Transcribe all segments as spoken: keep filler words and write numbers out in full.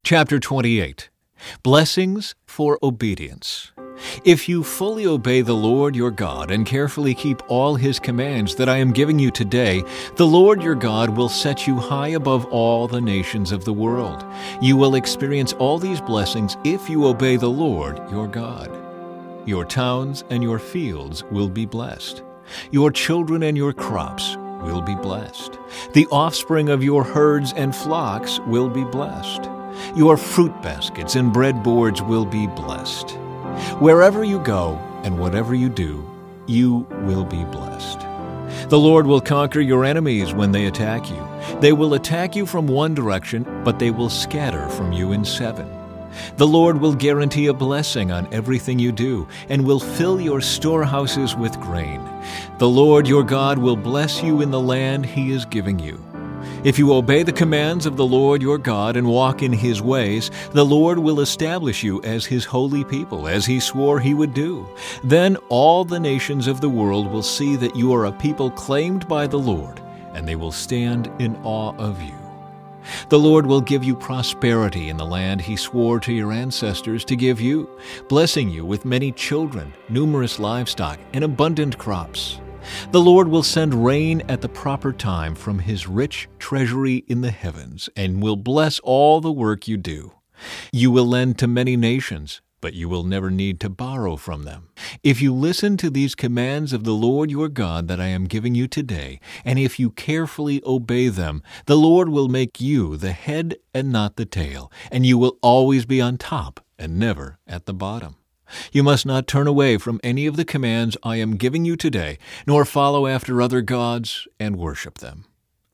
Chapter twenty-eight. Blessings for Obedience. If you fully obey the Lord your God and carefully keep all His commands that I am giving you today, the Lord your God will set you high above all the nations of the world. You will experience all these blessings if you obey the Lord your God. Your towns and your fields will be blessed. Your children and your crops will be blessed. The offspring of your herds and flocks will be blessed. Your fruit baskets and bread boards will be blessed. Wherever you go and whatever you do, you will be blessed. The Lord will conquer your enemies when they attack you. They will attack you from one direction, but they will scatter from you in seven. The Lord will guarantee a blessing on everything you do and will fill your storehouses with grain. The Lord your God will bless you in the land He is giving you. If you obey the commands of the Lord your God and walk in His ways, the Lord will establish you as His holy people, as He swore He would do. Then all the nations of the world will see that you are a people claimed by the Lord, and they will stand in awe of you. The Lord will give you prosperity in the land He swore to your ancestors to give you, blessing you with many children, numerous livestock, and abundant crops. The Lord will send rain at the proper time from His rich treasury in the heavens, and will bless all the work you do. You will lend to many nations, but you will never need to borrow from them. If you listen to these commands of the Lord your God that I am giving you today, and if you carefully obey them, the Lord will make you the head and not the tail, and you will always be on top and never at the bottom. You must not turn away from any of the commands I am giving you today, nor follow after other gods and worship them.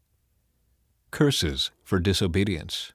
Curses for disobedience.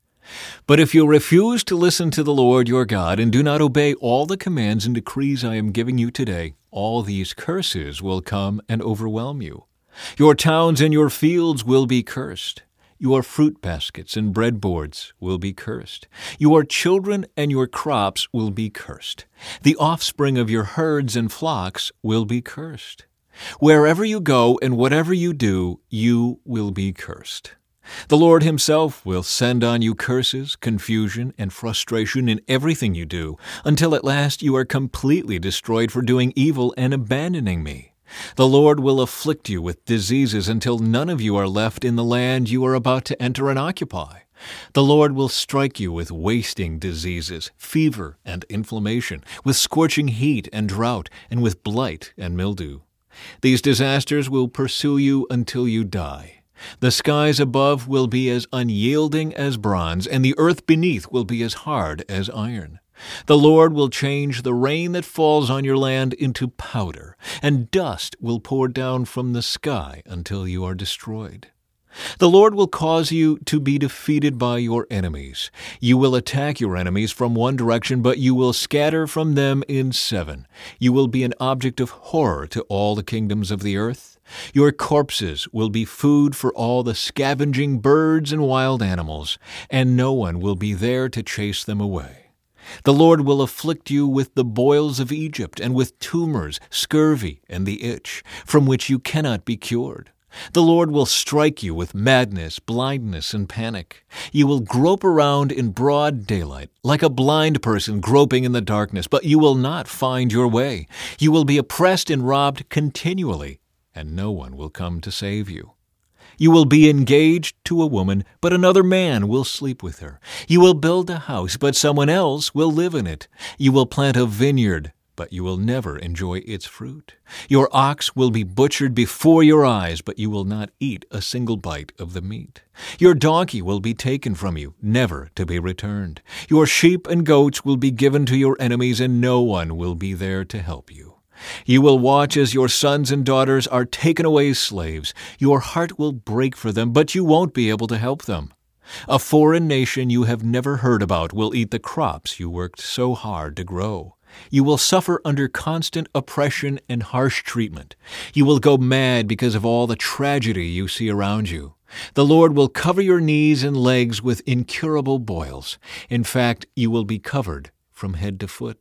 But if you refuse to listen to the Lord your God and do not obey all the commands and decrees I am giving you today, all these curses will come and overwhelm you. Your towns and your fields will be cursed. Your fruit baskets and bread boards will be cursed. Your children and your crops will be cursed. The offspring of your herds and flocks will be cursed. Wherever you go and whatever you do, you will be cursed. The Lord Himself will send on you curses, confusion, and frustration in everything you do, until at last you are completely destroyed for doing evil and abandoning me. The Lord will afflict you with diseases until none of you are left in the land you are about to enter and occupy. The Lord will strike you with wasting diseases, fever and inflammation, with scorching heat and drought, and with blight and mildew. These disasters will pursue you until you die. The skies above will be as unyielding as bronze, and the earth beneath will be as hard as iron. The Lord will change the rain that falls on your land into powder, and dust will pour down from the sky until you are destroyed. The Lord will cause you to be defeated by your enemies. You will attack your enemies from one direction, but you will scatter from them in seven. You will be an object of horror to all the kingdoms of the earth. Your corpses will be food for all the scavenging birds and wild animals, and no one will be there to chase them away. The Lord will afflict you with the boils of Egypt and with tumors, scurvy, and the itch, from which you cannot be cured. The Lord will strike you with madness, blindness, and panic. You will grope around in broad daylight, like a blind person groping in the darkness, but you will not find your way. You will be oppressed and robbed continually, and no one will come to save you. You will be engaged to a woman, but another man will sleep with her. You will build a house, but someone else will live in it. You will plant a vineyard, but you will never enjoy its fruit. Your ox will be butchered before your eyes, but you will not eat a single bite of the meat. Your donkey will be taken from you, never to be returned. Your sheep and goats will be given to your enemies, and no one will be there to help you. You will watch as your sons and daughters are taken away as slaves. Your heart will break for them, but you won't be able to help them. A foreign nation you have never heard about will eat the crops you worked so hard to grow. You will suffer under constant oppression and harsh treatment. You will go mad because of all the tragedy you see around you. The Lord will cover your knees and legs with incurable boils. In fact, you will be covered from head to foot.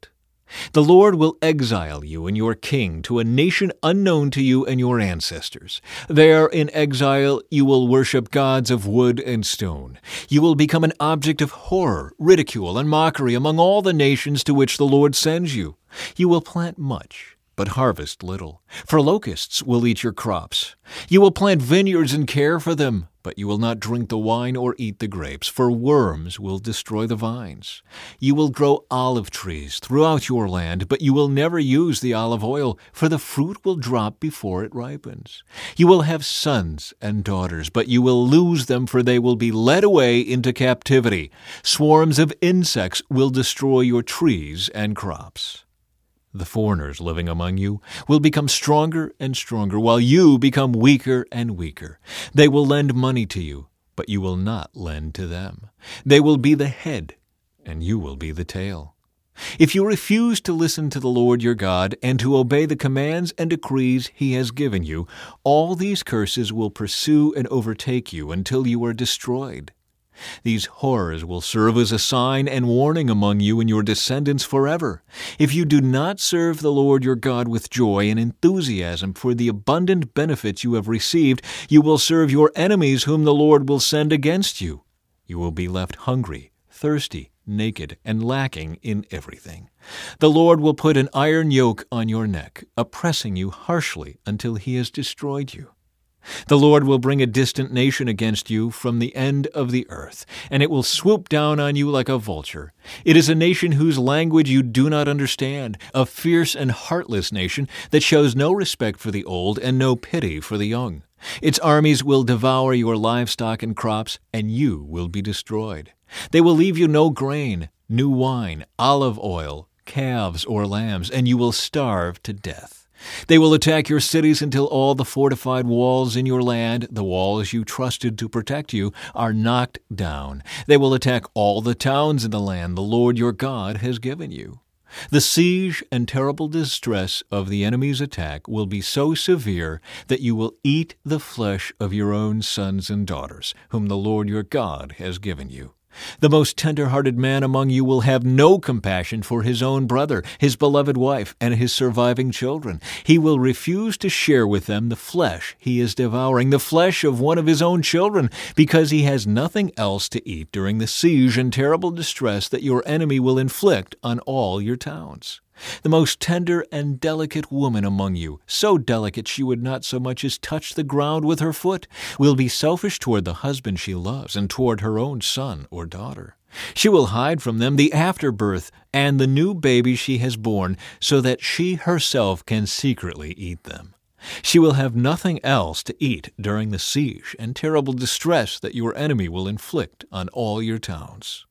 The Lord will exile you and your king to a nation unknown to you and your ancestors. There in exile you will worship gods of wood and stone. You will become an object of horror, ridicule, and mockery among all the nations to which the Lord sends you. You will plant much, but harvest little, for locusts will eat your crops. You will plant vineyards and care for them, but you will not drink the wine or eat the grapes, for worms will destroy the vines. You will grow olive trees throughout your land, but you will never use the olive oil, for the fruit will drop before it ripens. You will have sons and daughters, but you will lose them, for they will be led away into captivity. Swarms of insects will destroy your trees and crops. The foreigners living among you will become stronger and stronger, while you become weaker and weaker. They will lend money to you, but you will not lend to them. They will be the head, and you will be the tail. If you refuse to listen to the Lord your God and to obey the commands and decrees He has given you, all these curses will pursue and overtake you until you are destroyed. These horrors will serve as a sign and warning among you and your descendants forever. If you do not serve the Lord your God with joy and enthusiasm for the abundant benefits you have received, you will serve your enemies whom the Lord will send against you. You will be left hungry, thirsty, naked, and lacking in everything. The Lord will put an iron yoke on your neck, oppressing you harshly until He has destroyed you. The Lord will bring a distant nation against you from the end of the earth, and it will swoop down on you like a vulture. It is a nation whose language you do not understand, a fierce and heartless nation that shows no respect for the old and no pity for the young. Its armies will devour your livestock and crops, and you will be destroyed. They will leave you no grain, new wine, olive oil, calves or lambs, and you will starve to death. They will attack your cities until all the fortified walls in your land, the walls you trusted to protect you, are knocked down. They will attack all the towns in the land the Lord your God has given you. The siege and terrible distress of the enemy's attack will be so severe that you will eat the flesh of your own sons and daughters, whom the Lord your God has given you. The most tender-hearted man among you will have no compassion for his own brother, his beloved wife, and his surviving children. He will refuse to share with them the flesh he is devouring, the flesh of one of his own children, because he has nothing else to eat during the siege and terrible distress that your enemy will inflict on all your towns. The most tender and delicate woman among you, so delicate she would not so much as touch the ground with her foot, will be selfish toward the husband she loves and toward her own son or daughter. She will hide from them the afterbirth and the new baby she has born, so that she herself can secretly eat them. She will have nothing else to eat during the siege and terrible distress that your enemy will inflict on all your towns.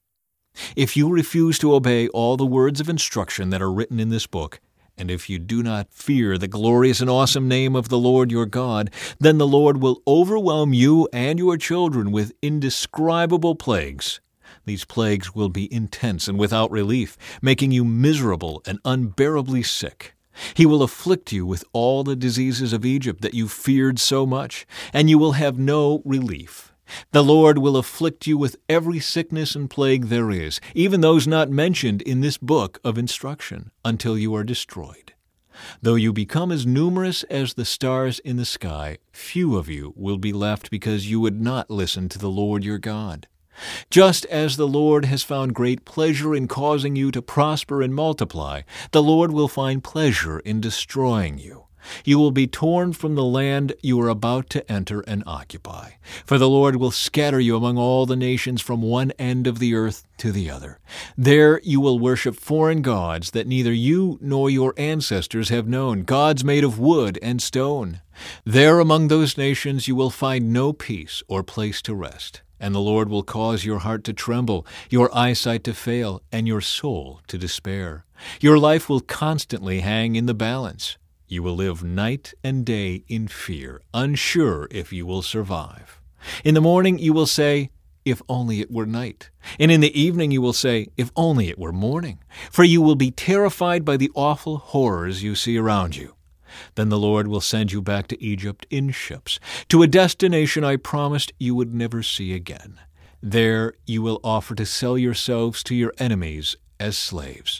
If you refuse to obey all the words of instruction that are written in this book, and if you do not fear the glorious and awesome name of the Lord your God, then the Lord will overwhelm you and your children with indescribable plagues. These plagues will be intense and without relief, making you miserable and unbearably sick. He will afflict you with all the diseases of Egypt that you feared so much, and you will have no relief. The Lord will afflict you with every sickness and plague there is, even those not mentioned in this book of instruction, until you are destroyed. Though you become as numerous as the stars in the sky, few of you will be left because you would not listen to the Lord your God. Just as the Lord has found great pleasure in causing you to prosper and multiply, the Lord will find pleasure in destroying you. You will be torn from the land you are about to enter and occupy, for the Lord will scatter you among all the nations from one end of the earth to the other. There you will worship foreign gods that neither you nor your ancestors have known, gods made of wood and stone. There among those nations you will find no peace or place to rest, and the Lord will cause your heart to tremble, your eyesight to fail, and your soul to despair. Your life will constantly hang in the balance. You will live night and day in fear, unsure if you will survive. In the morning you will say, "If only it were night." And in the evening you will say, "If only it were morning." For you will be terrified by the awful horrors you see around you. Then the Lord will send you back to Egypt in ships, to a destination I promised you would never see again. There you will offer to sell yourselves to your enemies as slaves.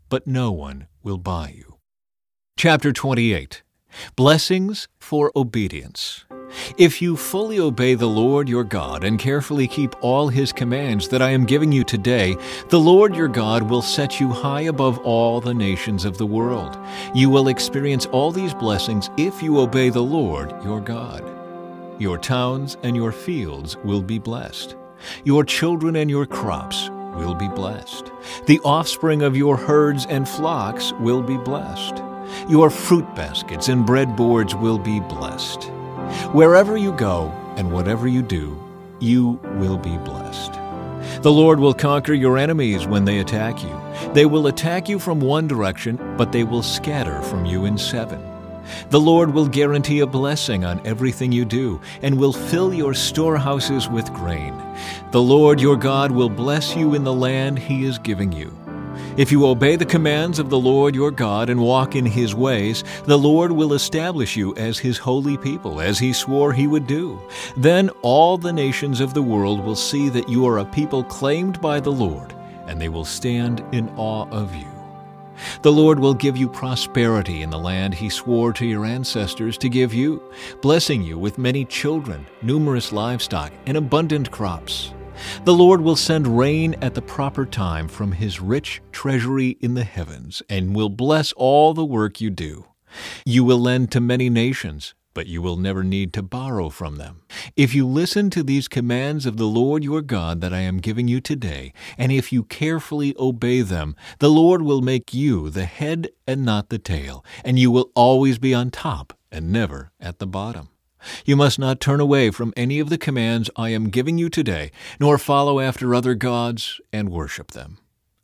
but no one will buy you. Chapter twenty-eight. Blessings for Obedience. If you fully obey the Lord your God and carefully keep all His commands that I am giving you today, the Lord your God will set you high above all the nations of the world. You will experience all these blessings if you obey the Lord your God. Your towns and your fields will be blessed. Your children and your crops will be blessed. The offspring of your herds and flocks will be blessed. Your fruit baskets and breadboards will be blessed. Wherever you go and whatever you do, you will be blessed. The Lord will conquer your enemies when they attack you. They will attack you from one direction, but they will scatter from you in seven. The Lord will guarantee a blessing on everything you do and will fill your storehouses with grain. The Lord your God will bless you in the land He is giving you. If you obey the commands of the Lord your God and walk in His ways, the Lord will establish you as His holy people, as He swore He would do. Then all the nations of the world will see that you are a people claimed by the Lord, and they will stand in awe of you. The Lord will give you prosperity in the land He swore to your ancestors to give you, blessing you with many children, numerous livestock, and abundant crops. The Lord will send rain at the proper time from His rich treasury in the heavens, and will bless all the work you do. You will lend to many nations, but you will never need to borrow from them. If you listen to these commands of the Lord your God that I am giving you today, and if you carefully obey them, the Lord will make you the head and not the tail, and you will always be on top and never at the bottom. You must not turn away from any of the commands I am giving you today, nor follow after other gods and worship them.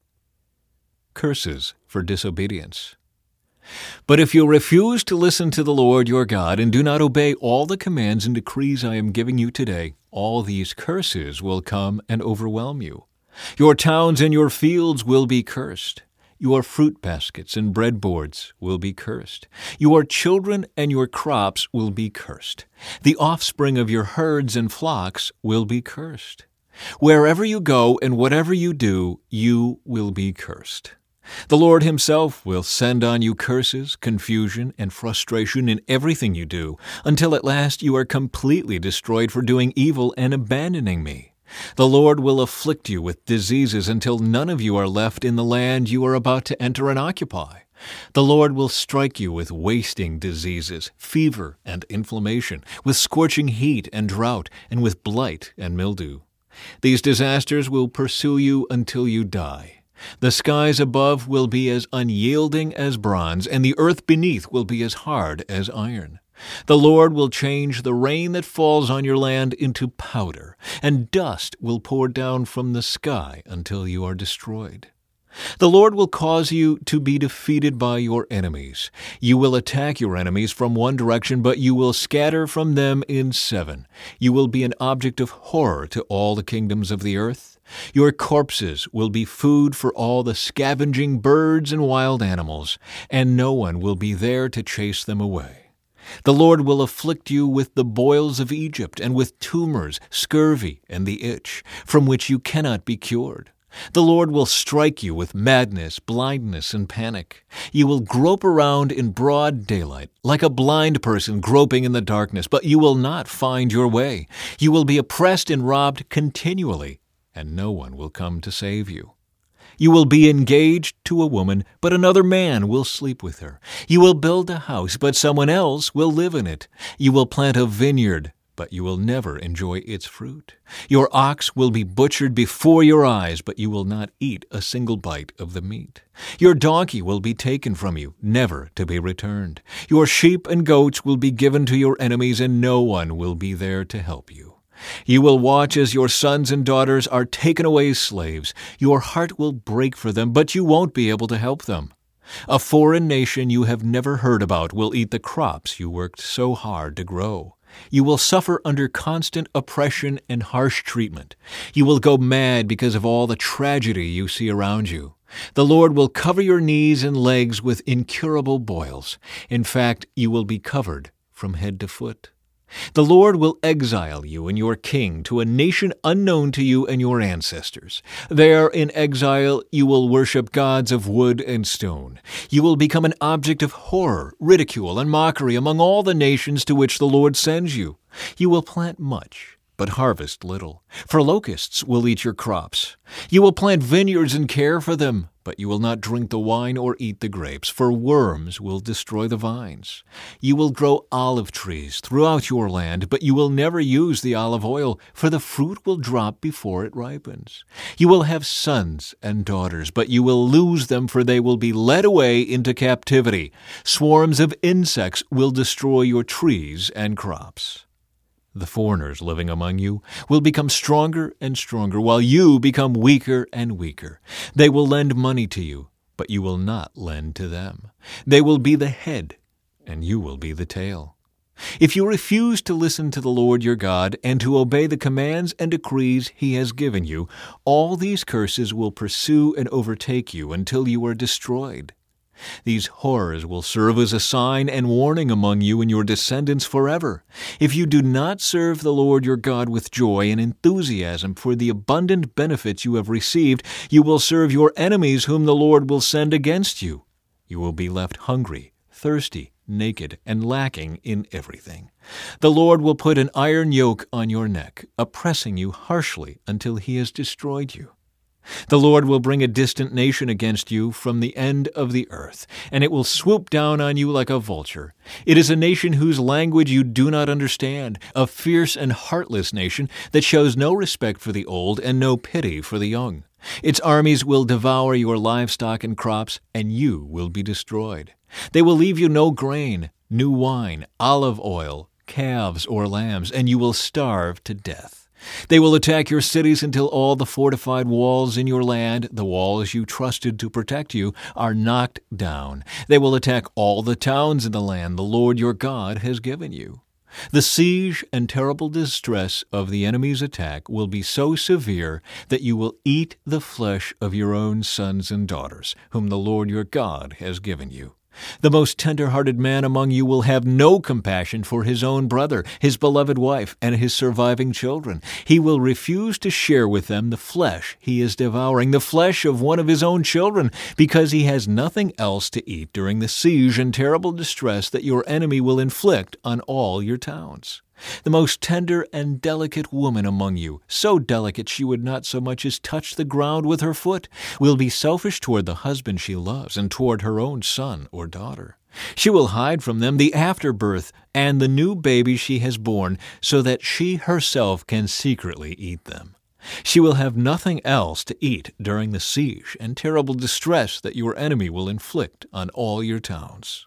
Curses for disobedience. But if you refuse to listen to the Lord your God and do not obey all the commands and decrees I am giving you today, all these curses will come and overwhelm you. Your towns and your fields will be cursed. Your fruit baskets and breadboards will be cursed. Your children and your crops will be cursed. The offspring of your herds and flocks will be cursed. Wherever you go and whatever you do, you will be cursed. The Lord Himself will send on you curses, confusion, and frustration in everything you do, until at last you are completely destroyed for doing evil and abandoning me. The Lord will afflict you with diseases until none of you are left in the land you are about to enter and occupy. The Lord will strike you with wasting diseases, fever and inflammation, with scorching heat and drought, and with blight and mildew. These disasters will pursue you until you die. The skies above will be as unyielding as bronze, and the earth beneath will be as hard as iron. The Lord will change the rain that falls on your land into powder, and dust will pour down from the sky until you are destroyed. The Lord will cause you to be defeated by your enemies. You will attack your enemies from one direction, but you will scatter from them in seven. You will be an object of horror to all the kingdoms of the earth. Your corpses will be food for all the scavenging birds and wild animals, and no one will be there to chase them away. The Lord will afflict you with the boils of Egypt, and with tumors, scurvy, and the itch, from which you cannot be cured. The Lord will strike you with madness, blindness, and panic. You will grope around in broad daylight, like a blind person groping in the darkness, but you will not find your way. You will be oppressed and robbed continually, and no one will come to save you. You will be engaged to a woman, but another man will sleep with her. You will build a house, but someone else will live in it. You will plant a vineyard, but you will never enjoy its fruit. Your ox will be butchered before your eyes, but you will not eat a single bite of the meat. Your donkey will be taken from you, never to be returned. Your sheep and goats will be given to your enemies, and no one will be there to help you. You will watch as your sons and daughters are taken away as slaves. Your heart will break for them, but you won't be able to help them. A foreign nation you have never heard about will eat the crops you worked so hard to grow. You will suffer under constant oppression and harsh treatment. You will go mad because of all the tragedy you see around you. The Lord will cover your knees and legs with incurable boils. In fact, you will be covered from head to foot. The Lord will exile you and your king to a nation unknown to you and your ancestors. There in exile you will worship gods of wood and stone. You will become an object of horror, ridicule, and mockery among all the nations to which the Lord sends you. You will plant much, but harvest little, for locusts will eat your crops. You will plant vineyards and care for them, but you will not drink the wine or eat the grapes, for worms will destroy the vines. You will grow olive trees throughout your land, but you will never use the olive oil, for the fruit will drop before it ripens. You will have sons and daughters, but you will lose them, for they will be led away into captivity. Swarms of insects will destroy your trees and crops. The foreigners living among you will become stronger and stronger, while you become weaker and weaker. They will lend money to you, but you will not lend to them. They will be the head, and you will be the tail. If you refuse to listen to the Lord your God and to obey the commands and decrees He has given you, all these curses will pursue and overtake you until you are destroyed. These horrors will serve as a sign and warning among you and your descendants forever. If you do not serve the Lord your God with joy and enthusiasm for the abundant benefits you have received, you will serve your enemies whom the Lord will send against you. You will be left hungry, thirsty, naked, and lacking in everything. The Lord will put an iron yoke on your neck, oppressing you harshly until He has destroyed you. The Lord will bring a distant nation against you from the end of the earth, and it will swoop down on you like a vulture. It is a nation whose language you do not understand, a fierce and heartless nation that shows no respect for the old and no pity for the young. Its armies will devour your livestock and crops, and you will be destroyed. They will leave you no grain, new wine, olive oil, calves or lambs, and you will starve to death. They will attack your cities until all the fortified walls in your land, the walls you trusted to protect you, are knocked down. They will attack all the towns in the land the Lord your God has given you. The siege and terrible distress of the enemy's attack will be so severe that you will eat the flesh of your own sons and daughters, whom the Lord your God has given you. The most tender-hearted man among you will have no compassion for his own brother, his beloved wife, and his surviving children. He will refuse to share with them the flesh he is devouring, the flesh of one of his own children, because he has nothing else to eat during the siege and terrible distress that your enemy will inflict on all your towns. The most tender and delicate woman among you, so delicate she would not so much as touch the ground with her foot, will be selfish toward the husband she loves and toward her own son or daughter. She will hide from them the afterbirth and the new baby she has borne, so that she herself can secretly eat them. She will have nothing else to eat during the siege and terrible distress that your enemy will inflict on all your towns.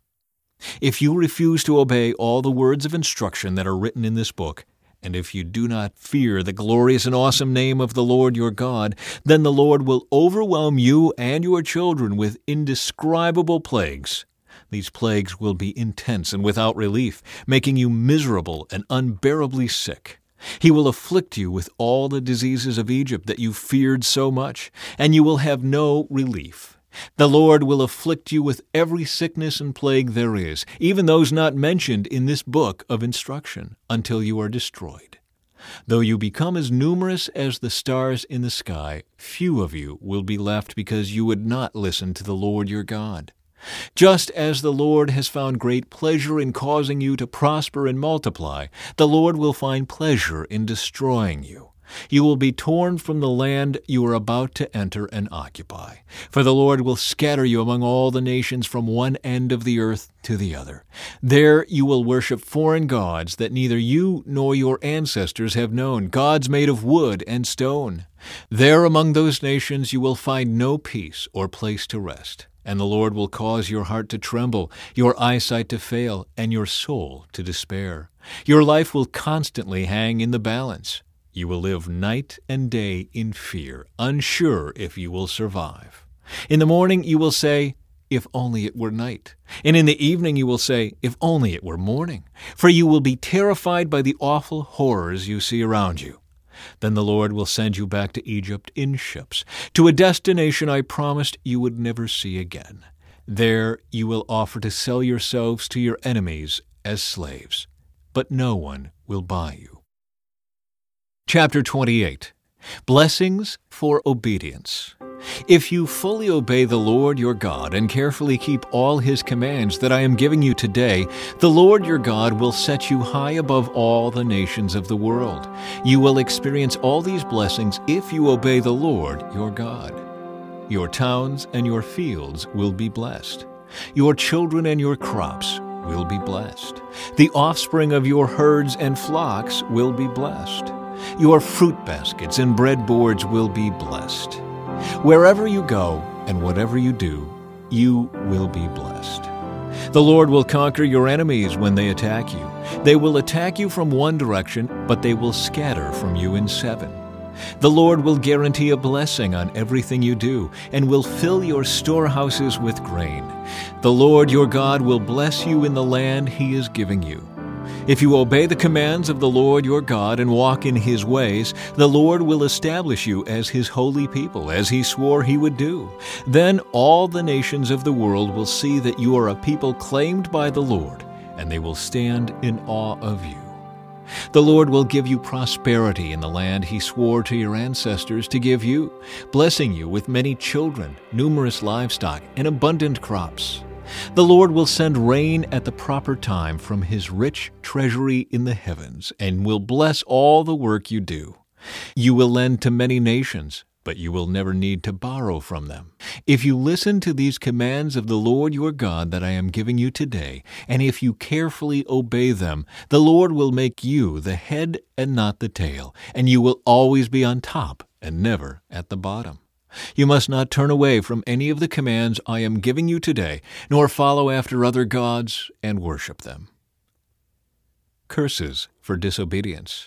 If you refuse to obey all the words of instruction that are written in this book, and if you do not fear the glorious and awesome name of the Lord your God, then the Lord will overwhelm you and your children with indescribable plagues. These plagues will be intense and without relief, making you miserable and unbearably sick. He will afflict you with all the diseases of Egypt that you feared so much, and you will have no relief. The Lord will afflict you with every sickness and plague there is, even those not mentioned in this book of instruction, until you are destroyed. Though you become as numerous as the stars in the sky, few of you will be left because you would not listen to the Lord your God. Just as the Lord has found great pleasure in causing you to prosper and multiply, the Lord will find pleasure in destroying you. You will be torn from the land you are about to enter and occupy. For the Lord will scatter you among all the nations from one end of the earth to the other. There you will worship foreign gods that neither you nor your ancestors have known, gods made of wood and stone. There among those nations you will find no peace or place to rest. And the Lord will cause your heart to tremble, your eyesight to fail, and your soul to despair. Your life will constantly hang in the balance. You will live night and day in fear, unsure if you will survive. In the morning you will say, "If only it were night." And in the evening you will say, "If only it were morning." For you will be terrified by the awful horrors you see around you. Then the Lord will send you back to Egypt in ships, to a destination I promised you would never see again. There you will offer to sell yourselves to your enemies as slaves. but no one will buy you. Chapter twenty-eight. Blessings for Obedience. If you fully obey the Lord your God and carefully keep all His commands that I am giving you today, the Lord your God will set you high above all the nations of the world. You will experience all these blessings if you obey the Lord your God. Your towns and your fields will be blessed. Your children and your crops will be blessed. The offspring of your herds and flocks will be blessed. Your fruit baskets and breadboards will be blessed. Wherever you go and whatever you do, you will be blessed. The Lord will conquer your enemies when they attack you. They will attack you from one direction, but they will scatter from you in seven. The Lord will guarantee a blessing on everything you do and will fill your storehouses with grain. The Lord your God will bless you in the land He is giving you. If you obey the commands of the Lord your God and walk in His ways, the Lord will establish you as His holy people, as He swore He would do. Then all the nations of the world will see that you are a people claimed by the Lord, and they will stand in awe of you. The Lord will give you prosperity in the land He swore to your ancestors to give you, blessing you with many children, numerous livestock, and abundant crops. The Lord will send rain at the proper time from His rich treasury in the heavens, and will bless all the work you do. You will lend to many nations, but you will never need to borrow from them. If you listen to these commands of the Lord your God that I am giving you today, and if you carefully obey them, the Lord will make you the head and not the tail, and you will always be on top and never at the bottom. You must not turn away from any of the commands I am giving you today, nor follow after other gods and worship them. Curses for disobedience.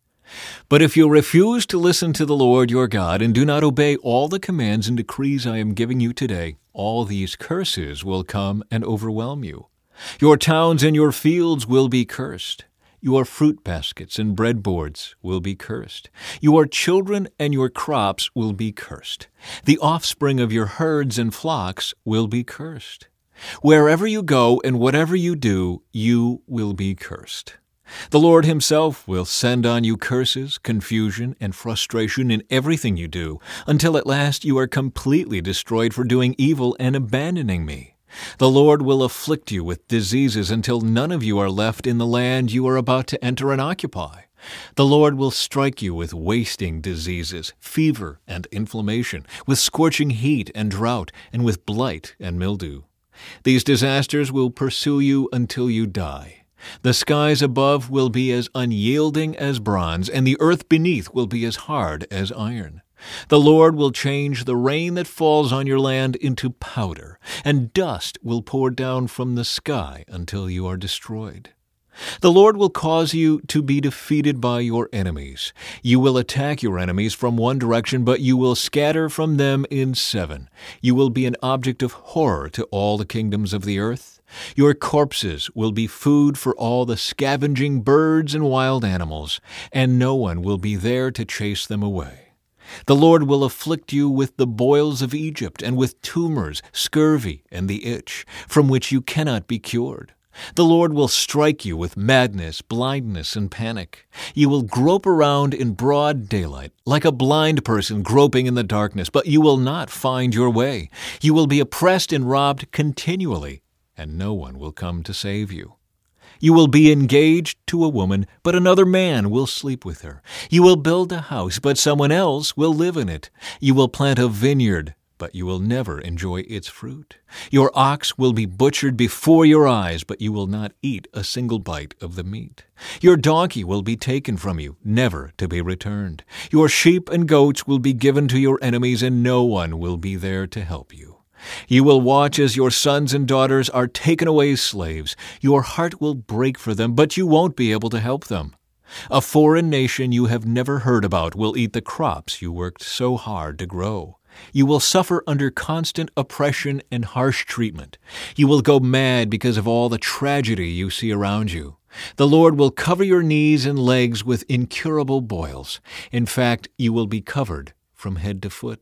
But if you refuse to listen to the Lord your God and do not obey all the commands and decrees I am giving you today, all these curses will come and overwhelm you. Your towns and your fields will be cursed. Your fruit baskets and breadboards will be cursed. Your children and your crops will be cursed. The offspring of your herds and flocks will be cursed. Wherever you go and whatever you do, you will be cursed. The Lord Himself will send on you curses, confusion, and frustration in everything you do, until at last you are completely destroyed for doing evil and abandoning me. The Lord will afflict you with diseases until none of you are left in the land you are about to enter and occupy. The Lord will strike you with wasting diseases, fever and inflammation, with scorching heat and drought, and with blight and mildew. These disasters will pursue you until you die. The skies above will be as unyielding as bronze, and the earth beneath will be as hard as iron. The Lord will change the rain that falls on your land into powder, and dust will pour down from the sky until you are destroyed. The Lord will cause you to be defeated by your enemies. You will attack your enemies from one direction, but you will scatter from them in seven. You will be an object of horror to all the kingdoms of the earth. Your corpses will be food for all the scavenging birds and wild animals, and no one will be there to chase them away. The Lord will afflict you with the boils of Egypt and with tumors, scurvy, and the itch, from which you cannot be cured. The Lord will strike you with madness, blindness, and panic. You will grope around in broad daylight, like a blind person groping in the darkness, but you will not find your way. You will be oppressed and robbed continually, and no one will come to save you. You will be engaged to a woman, but another man will sleep with her. You will build a house, but someone else will live in it. You will plant a vineyard, but you will never enjoy its fruit. Your ox will be butchered before your eyes, but you will not eat a single bite of the meat. Your donkey will be taken from you, never to be returned. Your sheep and goats will be given to your enemies, and no one will be there to help you. You will watch as your sons and daughters are taken away as slaves. Your heart will break for them, but you won't be able to help them. A foreign nation you have never heard about will eat the crops you worked so hard to grow. You will suffer under constant oppression and harsh treatment. You will go mad because of all the tragedy you see around you. The Lord will cover your knees and legs with incurable boils. In fact, you will be covered from head to foot.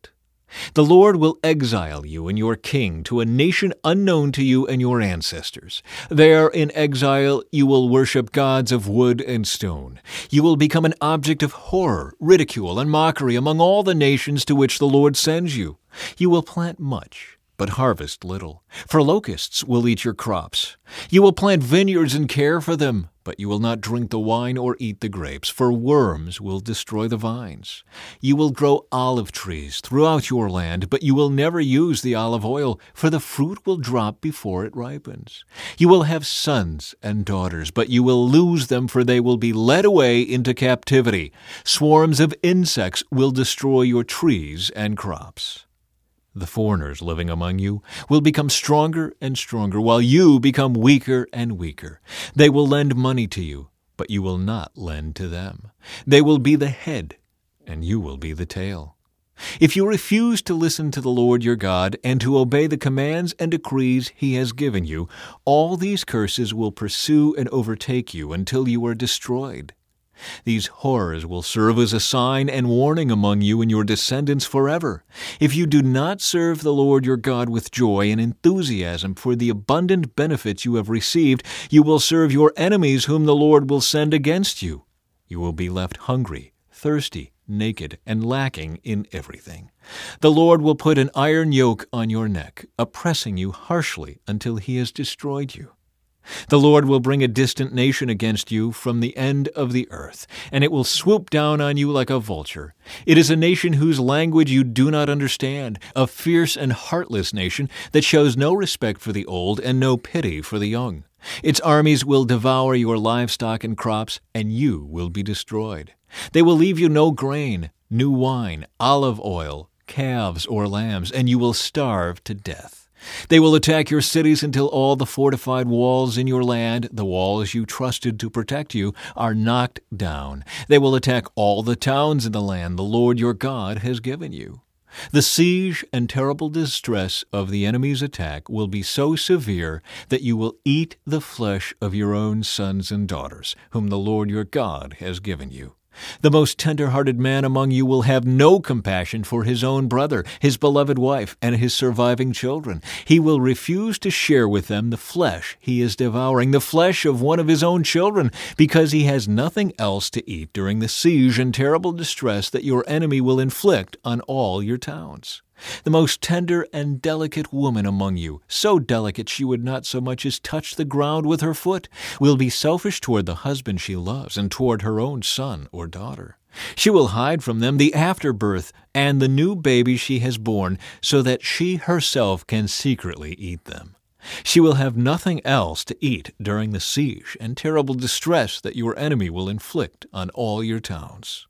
The Lord will exile you and your king to a nation unknown to you and your ancestors. There in exile you will worship gods of wood and stone. You will become an object of horror, ridicule, and mockery among all the nations to which the Lord sends you. You will plant much, but harvest little, for locusts will eat your crops. You will plant vineyards and care for them, but you will not drink the wine or eat the grapes, for worms will destroy the vines. You will grow olive trees throughout your land, but you will never use the olive oil, for the fruit will drop before it ripens. You will have sons and daughters, but you will lose them, for they will be led away into captivity. Swarms of insects will destroy your trees and crops. The foreigners living among you will become stronger and stronger, while you become weaker and weaker. They will lend money to you, but you will not lend to them. They will be the head, and you will be the tail. If you refuse to listen to the Lord your God and to obey the commands and decrees He has given you, all these curses will pursue and overtake you until you are destroyed. These horrors will serve as a sign and warning among you and your descendants forever. If you do not serve the Lord your God with joy and enthusiasm for the abundant benefits you have received, you will serve your enemies whom the Lord will send against you. You will be left hungry, thirsty, naked, and lacking in everything. The Lord will put an iron yoke on your neck, oppressing you harshly until He has destroyed you. The Lord will bring a distant nation against you from the end of the earth, and it will swoop down on you like a vulture. It is a nation whose language you do not understand, a fierce and heartless nation that shows no respect for the old and no pity for the young. Its armies will devour your livestock and crops, and you will be destroyed. They will leave you no grain, new wine, olive oil, calves or lambs, and you will starve to death. They will attack your cities until all the fortified walls in your land, the walls you trusted to protect you, are knocked down. They will attack all the towns in the land the Lord your God has given you. The siege and terrible distress of the enemy's attack will be so severe that you will eat the flesh of your own sons and daughters, whom the Lord your God has given you. The most tender-hearted man among you will have no compassion for his own brother, his beloved wife, and his surviving children. He will refuse to share with them the flesh he is devouring, the flesh of one of his own children, because he has nothing else to eat during the siege and terrible distress that your enemy will inflict on all your towns. The most tender and delicate woman among you, so delicate she would not so much as touch the ground with her foot, will be selfish toward the husband she loves and toward her own son or daughter. She will hide from them the afterbirth and the new baby she has born, so that she herself can secretly eat them. She will have nothing else to eat during the siege and terrible distress that your enemy will inflict on all your towns.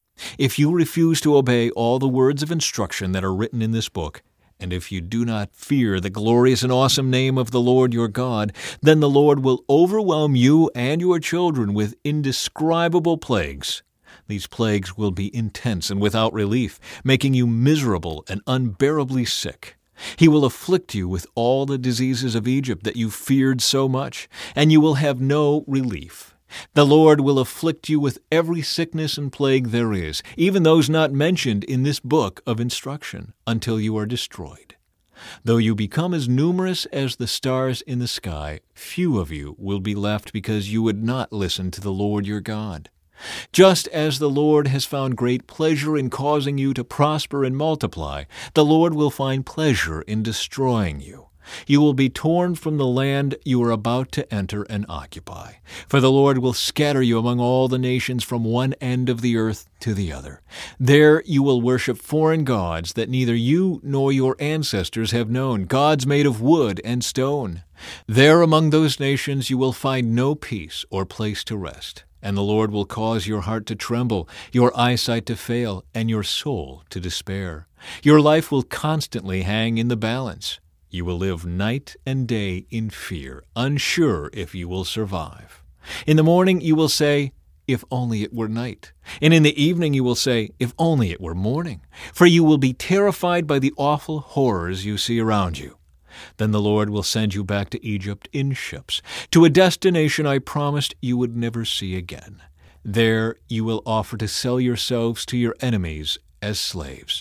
If you refuse to obey all the words of instruction that are written in this book, and if you do not fear the glorious and awesome name of the Lord your God, then the Lord will overwhelm you and your children with indescribable plagues. These plagues will be intense and without relief, making you miserable and unbearably sick. He will afflict you with all the diseases of Egypt that you feared so much, and you will have no relief. The Lord will afflict you with every sickness and plague there is, even those not mentioned in this book of instruction, until you are destroyed. Though you become as numerous as the stars in the sky, few of you will be left because you would not listen to the Lord your God. Just as the Lord has found great pleasure in causing you to prosper and multiply, the Lord will find pleasure in destroying you. You will be torn from the land you are about to enter and occupy. For the Lord will scatter you among all the nations from one end of the earth to the other. There you will worship foreign gods that neither you nor your ancestors have known, gods made of wood and stone. There among those nations you will find no peace or place to rest. And the Lord will cause your heart to tremble, your eyesight to fail, and your soul to despair. Your life will constantly hang in the balance. You will live night and day in fear, unsure if you will survive. In the morning you will say, "If only it were night." And in the evening you will say, "If only it were morning." For you will be terrified by the awful horrors you see around you. Then the Lord will send you back to Egypt in ships, to a destination I promised you would never see again. There you will offer to sell yourselves to your enemies as slaves.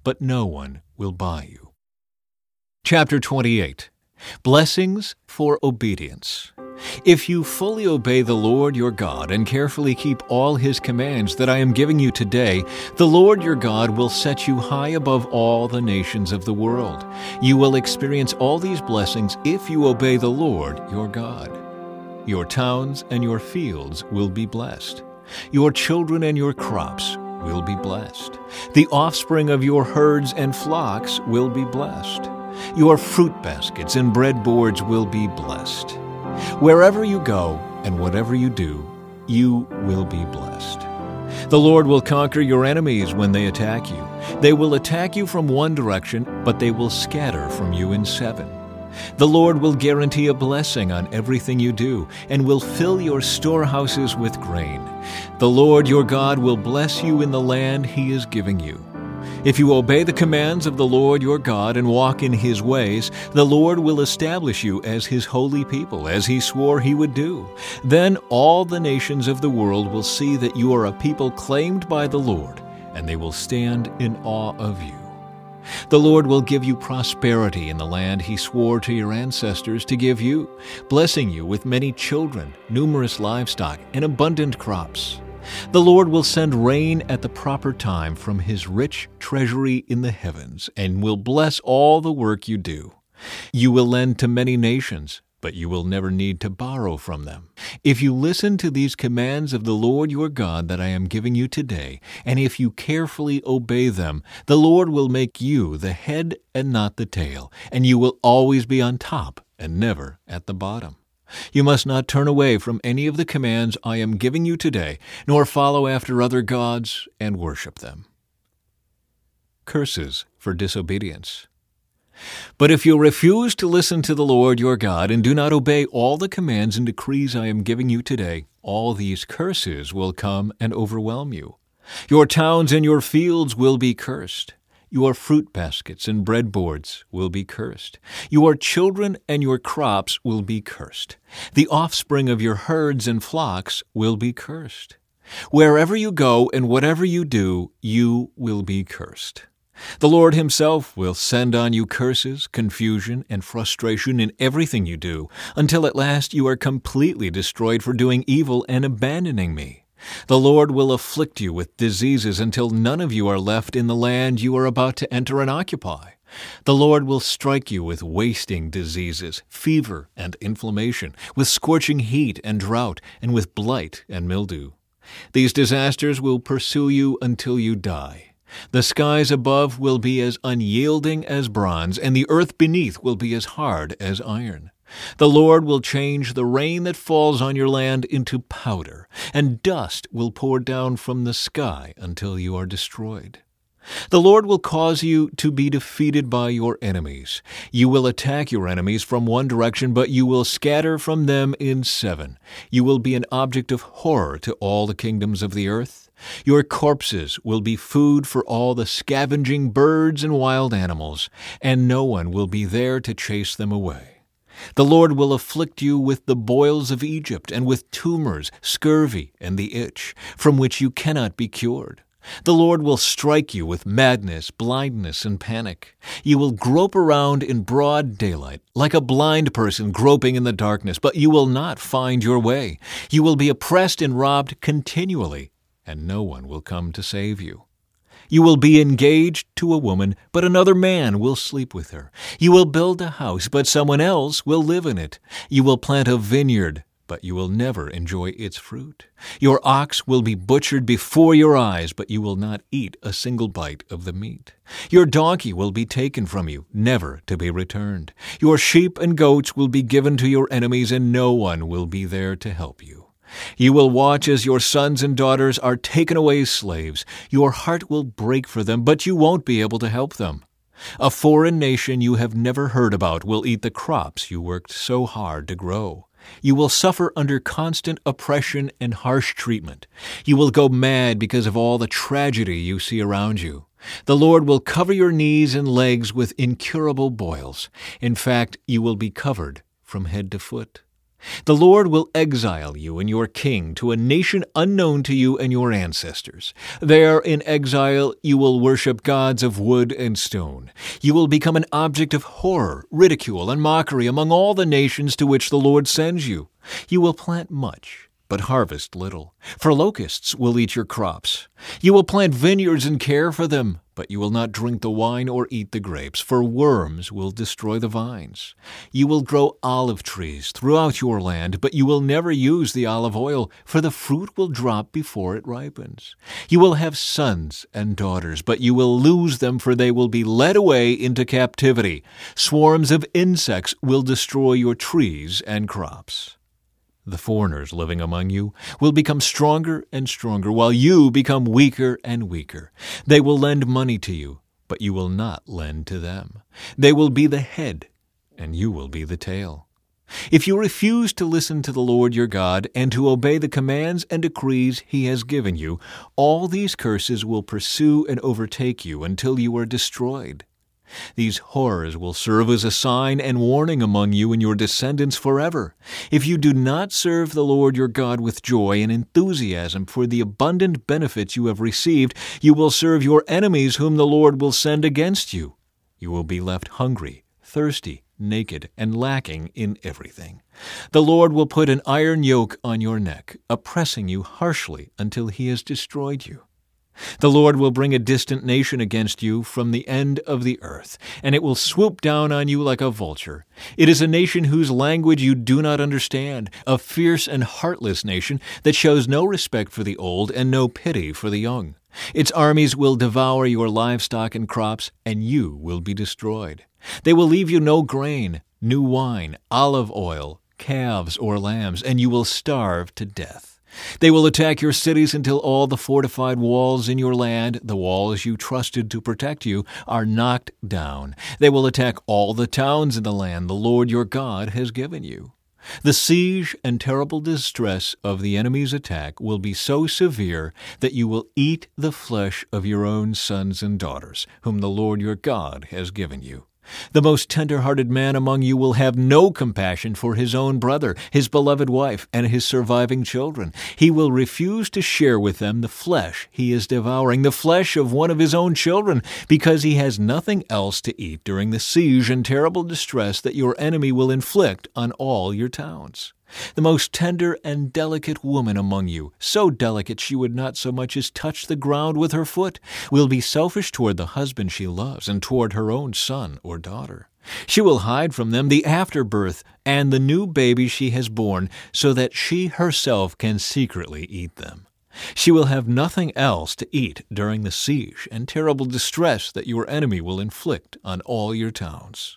but no one will buy you. Chapter twenty-eight. Blessings for Obedience. If you fully obey the Lord your God and carefully keep all His commands that I am giving you today, the Lord your God will set you high above all the nations of the world. You will experience all these blessings if you obey the Lord your God. Your towns and your fields will be blessed. Your children and your crops will be blessed. The offspring of your herds and flocks will be blessed. Your fruit baskets and bread boards will be blessed. Wherever you go and whatever you do, you will be blessed. The Lord will conquer your enemies when they attack you. They will attack you from one direction, but they will scatter from you in seven. The Lord will guarantee a blessing on everything you do and will fill your storehouses with grain. The Lord your God will bless you in the land He is giving you. If you obey the commands of the Lord your God and walk in His ways, the Lord will establish you as His holy people, as He swore He would do. Then all the nations of the world will see that you are a people claimed by the Lord, and they will stand in awe of you. The Lord will give you prosperity in the land He swore to your ancestors to give you, blessing you with many children, numerous livestock, and abundant crops. The Lord will send rain at the proper time from His rich treasury in the heavens, and will bless all the work you do. You will lend to many nations, but you will never need to borrow from them. If you listen to these commands of the Lord your God that I am giving you today, and if you carefully obey them, the Lord will make you the head and not the tail, and you will always be on top and never at the bottom. You must not turn away from any of the commands I am giving you today, nor follow after other gods and worship them. Curses for disobedience. But if you refuse to listen to the Lord your God and do not obey all the commands and decrees I am giving you today, all these curses will come and overwhelm you. Your towns and your fields will be cursed. Your fruit baskets and bread boards will be cursed. Your children and your crops will be cursed. The offspring of your herds and flocks will be cursed. Wherever you go and whatever you do, you will be cursed. The Lord Himself will send on you curses, confusion, and frustration in everything you do, until at last you are completely destroyed for doing evil and abandoning me. The Lord will afflict you with diseases until none of you are left in the land you are about to enter and occupy. The Lord will strike you with wasting diseases, fever and inflammation, with scorching heat and drought, and with blight and mildew. These disasters will pursue you until you die. The skies above will be as unyielding as bronze, and the earth beneath will be as hard as iron. The Lord will change the rain that falls on your land into powder, and dust will pour down from the sky until you are destroyed. The Lord will cause you to be defeated by your enemies. You will attack your enemies from one direction, but you will scatter from them in seven. You will be an object of horror to all the kingdoms of the earth. Your corpses will be food for all the scavenging birds and wild animals, and no one will be there to chase them away. The Lord will afflict you with the boils of Egypt, and with tumors, scurvy, and the itch, from which you cannot be cured. The Lord will strike you with madness, blindness, and panic. You will grope around in broad daylight, like a blind person groping in the darkness, but you will not find your way. You will be oppressed and robbed continually, and no one will come to save you. You will be engaged to a woman, but another man will sleep with her. You will build a house, but someone else will live in it. You will plant a vineyard, but you will never enjoy its fruit. Your ox will be butchered before your eyes, but you will not eat a single bite of the meat. Your donkey will be taken from you, never to be returned. Your sheep and goats will be given to your enemies, and no one will be there to help you. You will watch as your sons and daughters are taken away as slaves. Your heart will break for them, but you won't be able to help them. A foreign nation you have never heard about will eat the crops you worked so hard to grow. You will suffer under constant oppression and harsh treatment. You will go mad because of all the tragedy you see around you. The Lord will cover your knees and legs with incurable boils. In fact, you will be covered from head to foot. The Lord will exile you and your king to a nation unknown to you and your ancestors. There in exile you will worship gods of wood and stone. You will become an object of horror, ridicule, and mockery among all the nations to which the Lord sends you. You will plant much, but harvest little, for locusts will eat your crops. You will plant vineyards and care for them, but you will not drink the wine or eat the grapes, for worms will destroy the vines. You will grow olive trees throughout your land, but you will never use the olive oil, for the fruit will drop before it ripens. You will have sons and daughters, but you will lose them, for they will be led away into captivity. Swarms of insects will destroy your trees and crops. The foreigners living among you will become stronger and stronger, while you become weaker and weaker. They will lend money to you, but you will not lend to them. They will be the head, and you will be the tail. If you refuse to listen to the Lord your God and to obey the commands and decrees He has given you, all these curses will pursue and overtake you until you are destroyed. These horrors will serve as a sign and warning among you and your descendants forever. If you do not serve the Lord your God with joy and enthusiasm for the abundant benefits you have received, you will serve your enemies whom the Lord will send against you. You will be left hungry, thirsty, naked, and lacking in everything. The Lord will put an iron yoke on your neck, oppressing you harshly until He has destroyed you. The Lord will bring a distant nation against you from the end of the earth, and it will swoop down on you like a vulture. It is a nation whose language you do not understand, a fierce and heartless nation that shows no respect for the old and no pity for the young. Its armies will devour your livestock and crops, and you will be destroyed. They will leave you no grain, new wine, olive oil, calves or lambs, and you will starve to death. They will attack your cities until all the fortified walls in your land, the walls you trusted to protect you, are knocked down. They will attack all the towns in the land the Lord your God has given you. The siege and terrible distress of the enemy's attack will be so severe that you will eat the flesh of your own sons and daughters, whom the Lord your God has given you. The most tender-hearted man among you will have no compassion for his own brother, his beloved wife, and his surviving children. He will refuse to share with them the flesh he is devouring, the flesh of one of his own children, because he has nothing else to eat during the siege and terrible distress that your enemy will inflict on all your towns. The most tender and delicate woman among you, so delicate she would not so much as touch the ground with her foot, will be selfish toward the husband she loves and toward her own son or daughter. She will hide from them the afterbirth and the new baby she has borne, so that she herself can secretly eat them. She will have nothing else to eat during the siege and terrible distress that your enemy will inflict on all your towns.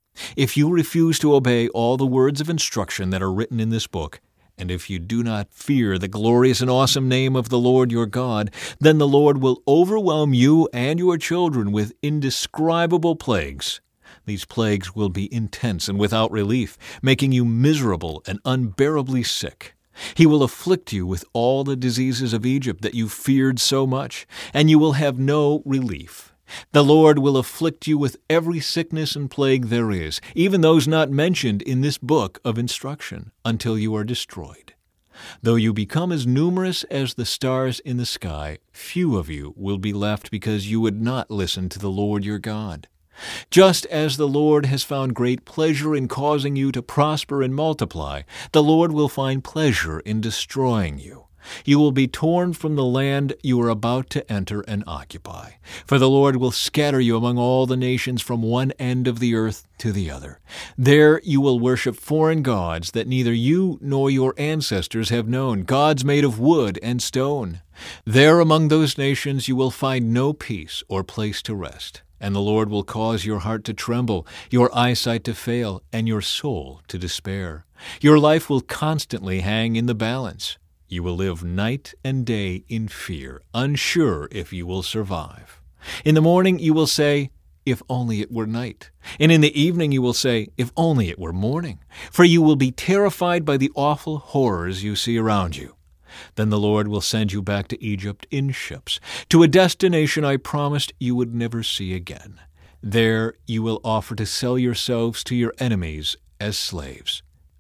If you refuse to obey all the words of instruction that are written in this book, and if you do not fear the glorious and awesome name of the Lord your God, then the Lord will overwhelm you and your children with indescribable plagues. These plagues will be intense and without relief, making you miserable and unbearably sick. He will afflict you with all the diseases of Egypt that you feared so much, and you will have no relief. The Lord will afflict you with every sickness and plague there is, even those not mentioned in this book of instruction, until you are destroyed. Though you become as numerous as the stars in the sky, few of you will be left because you would not listen to the Lord your God. Just as the Lord has found great pleasure in causing you to prosper and multiply, the Lord will find pleasure in destroying you. You will be torn from the land you are about to enter and occupy. For the Lord will scatter you among all the nations from one end of the earth to the other. There you will worship foreign gods that neither you nor your ancestors have known, gods made of wood and stone. There among those nations you will find no peace or place to rest. And the Lord will cause your heart to tremble, your eyesight to fail, and your soul to despair. Your life will constantly hang in the balance. You will live night and day in fear, unsure if you will survive. In the morning you will say, "If only it were night." And in the evening you will say, "If only it were morning." For you will be terrified by the awful horrors you see around you. Then the Lord will send you back to Egypt in ships, to a destination I promised you would never see again. There you will offer to sell yourselves to your enemies as slaves.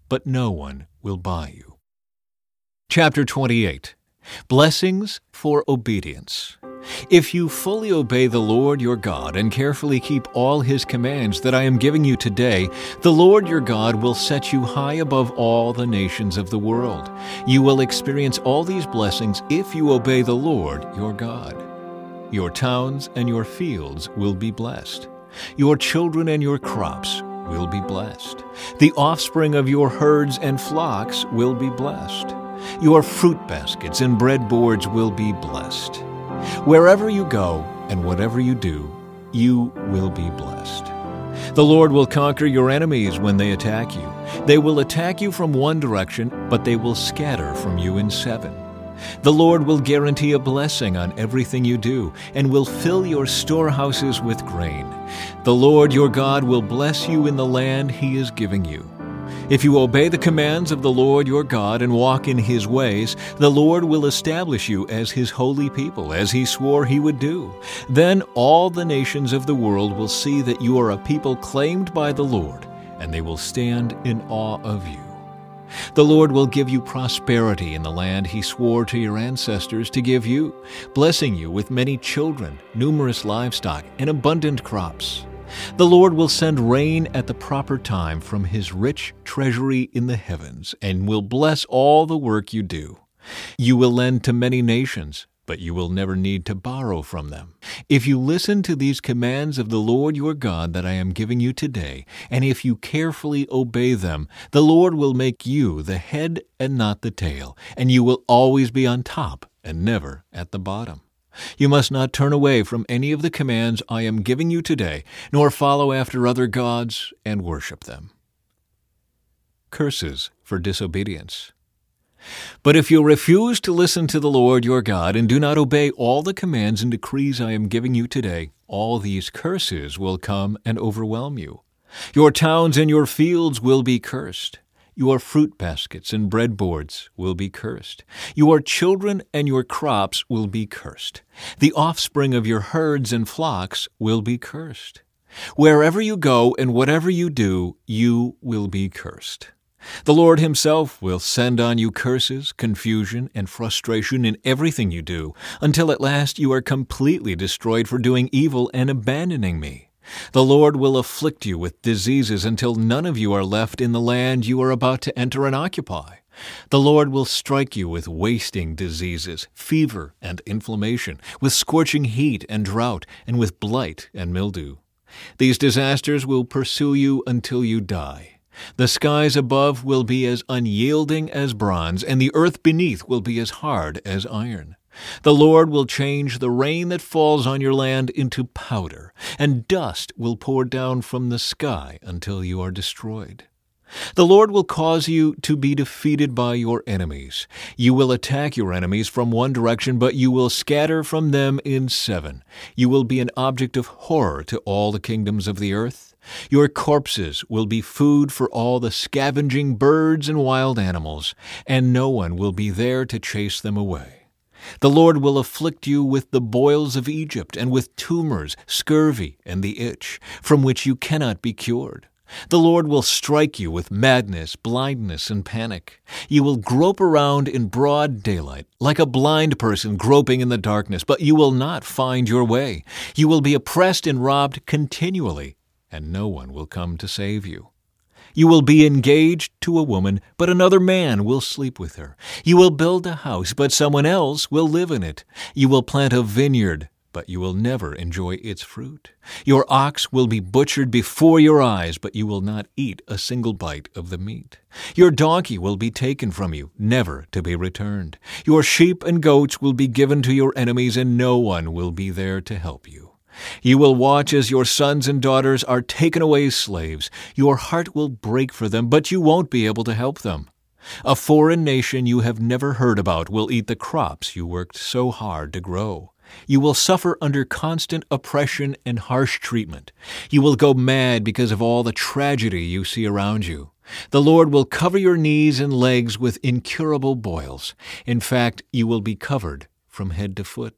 but no one will buy you. Chapter twenty-eight. Blessings for Obedience. If you fully obey the Lord your God and carefully keep all His commands that I am giving you today, the Lord your God will set you high above all the nations of the world. You will experience all these blessings if you obey the Lord your God. Your towns and your fields will be blessed. Your children and your crops will be blessed. The offspring of your herds and flocks will be blessed. Your fruit baskets and breadboards will be blessed. Wherever you go and whatever you do, you will be blessed. The Lord will conquer your enemies when they attack you. They will attack you from one direction, but they will scatter from you in seven. The Lord will guarantee a blessing on everything you do and will fill your storehouses with grain. The Lord your God will bless you in the land He is giving you. If you obey the commands of the Lord your God and walk in His ways, the Lord will establish you as His holy people, as He swore He would do. Then all the nations of the world will see that you are a people claimed by the Lord, and they will stand in awe of you. The Lord will give you prosperity in the land He swore to your ancestors to give you, blessing you with many children, numerous livestock, and abundant crops. The Lord will send rain at the proper time from His rich treasury in the heavens, and will bless all the work you do. You will lend to many nations, but you will never need to borrow from them. If you listen to these commands of the Lord your God that I am giving you today, and if you carefully obey them, the Lord will make you the head and not the tail, and you will always be on top and never at the bottom. You must not turn away from any of the commands I am giving you today, nor follow after other gods and worship them. Curses for disobedience. But if you refuse to listen to the Lord your God and do not obey all the commands and decrees I am giving you today, all these curses will come and overwhelm you. Your towns and your fields will be cursed. Your fruit baskets and breadboards will be cursed. Your children and your crops will be cursed. The offspring of your herds and flocks will be cursed. Wherever you go and whatever you do, you will be cursed. The Lord Himself will send on you curses, confusion, and frustration in everything you do, until at last you are completely destroyed for doing evil and abandoning me. The Lord will afflict you with diseases until none of you are left in the land you are about to enter and occupy. The Lord will strike you with wasting diseases, fever and inflammation, with scorching heat and drought, and with blight and mildew. These disasters will pursue you until you die. The skies above will be as unyielding as bronze, and the earth beneath will be as hard as iron. The Lord will change the rain that falls on your land into powder, and dust will pour down from the sky until you are destroyed. The Lord will cause you to be defeated by your enemies. You will attack your enemies from one direction, but you will scatter from them in seven. You will be an object of horror to all the kingdoms of the earth. Your corpses will be food for all the scavenging birds and wild animals, and no one will be there to chase them away. The Lord will afflict you with the boils of Egypt and with tumors, scurvy, and the itch, from which you cannot be cured. The Lord will strike you with madness, blindness, and panic. You will grope around in broad daylight, like a blind person groping in the darkness, but you will not find your way. You will be oppressed and robbed continually, and no one will come to save you. You will be engaged to a woman, but another man will sleep with her. You will build a house, but someone else will live in it. You will plant a vineyard, but you will never enjoy its fruit. Your ox will be butchered before your eyes, but you will not eat a single bite of the meat. Your donkey will be taken from you, never to be returned. Your sheep and goats will be given to your enemies, and no one will be there to help you. You will watch as your sons and daughters are taken away as slaves. Your heart will break for them, but you won't be able to help them. A foreign nation you have never heard about will eat the crops you worked so hard to grow. You will suffer under constant oppression and harsh treatment. You will go mad because of all the tragedy you see around you. The Lord will cover your knees and legs with incurable boils. In fact, you will be covered from head to foot.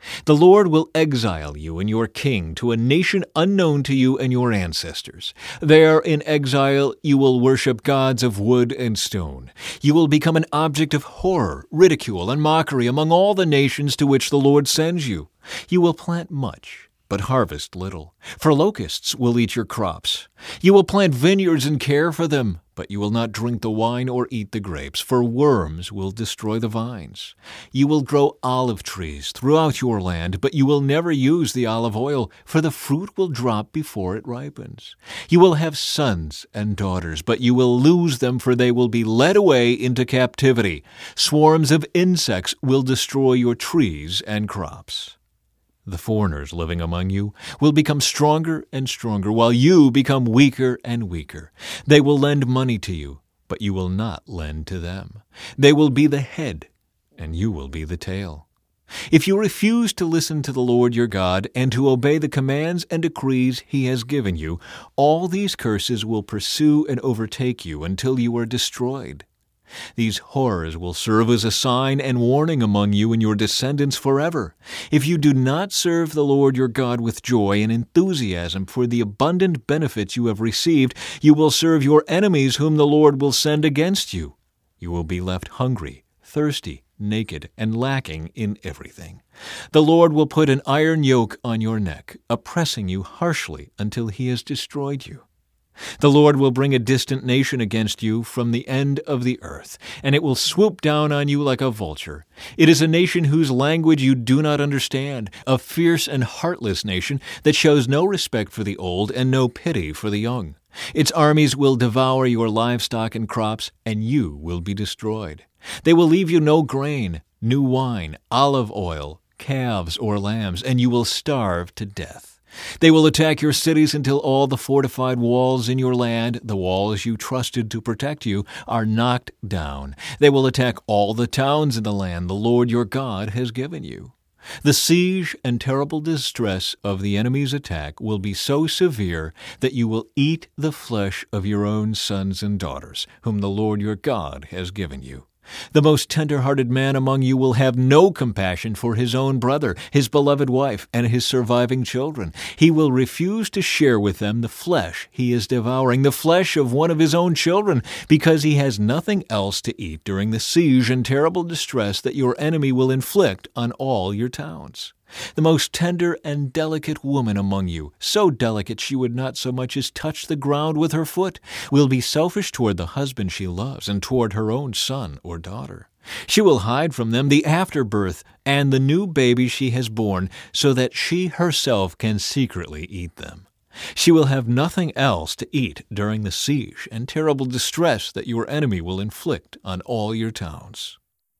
The Lord will exile you and your king to a nation unknown to you and your ancestors. There in exile you will worship gods of wood and stone. You will become an object of horror, ridicule, and mockery among all the nations to which the Lord sends you. You will plant much, but harvest little, for locusts will eat your crops. You will plant vineyards and care for them, but you will not drink the wine or eat the grapes, for worms will destroy the vines. You will grow olive trees throughout your land, but you will never use the olive oil, for the fruit will drop before it ripens. You will have sons and daughters, but you will lose them, for they will be led away into captivity. Swarms of insects will destroy your trees and crops. The foreigners living among you will become stronger and stronger, while you become weaker and weaker. They will lend money to you, but you will not lend to them. They will be the head, and you will be the tail. If you refuse to listen to the Lord your God and to obey the commands and decrees He has given you, all these curses will pursue and overtake you until you are destroyed. These horrors will serve as a sign and warning among you and your descendants forever. If you do not serve the Lord your God with joy and enthusiasm for the abundant benefits you have received, you will serve your enemies whom the Lord will send against you. You will be left hungry, thirsty, naked, and lacking in everything. The Lord will put an iron yoke on your neck, oppressing you harshly until He has destroyed you. The Lord will bring a distant nation against you from the end of the earth, and it will swoop down on you like a vulture. It is a nation whose language you do not understand, a fierce and heartless nation that shows no respect for the old and no pity for the young. Its armies will devour your livestock and crops, and you will be destroyed. They will leave you no grain, new wine, olive oil, calves or lambs, and you will starve to death. They will attack your cities until all the fortified walls in your land, the walls you trusted to protect you, are knocked down. They will attack all the towns in the land the Lord your God has given you. The siege and terrible distress of the enemy's attack will be so severe that you will eat the flesh of your own sons and daughters, whom the Lord your God has given you. The most tender-hearted man among you will have no compassion for his own brother, his beloved wife, and his surviving children. He will refuse to share with them the flesh he is devouring, the flesh of one of his own children, because he has nothing else to eat during the siege and terrible distress that your enemy will inflict on all your towns. The most tender and delicate woman among you, so delicate she would not so much as touch the ground with her foot, will be selfish toward the husband she loves and toward her own son or daughter. She will hide from them the afterbirth and the new baby she has borne, so that she herself can secretly eat them. She will have nothing else to eat during the siege and terrible distress that your enemy will inflict on all your towns.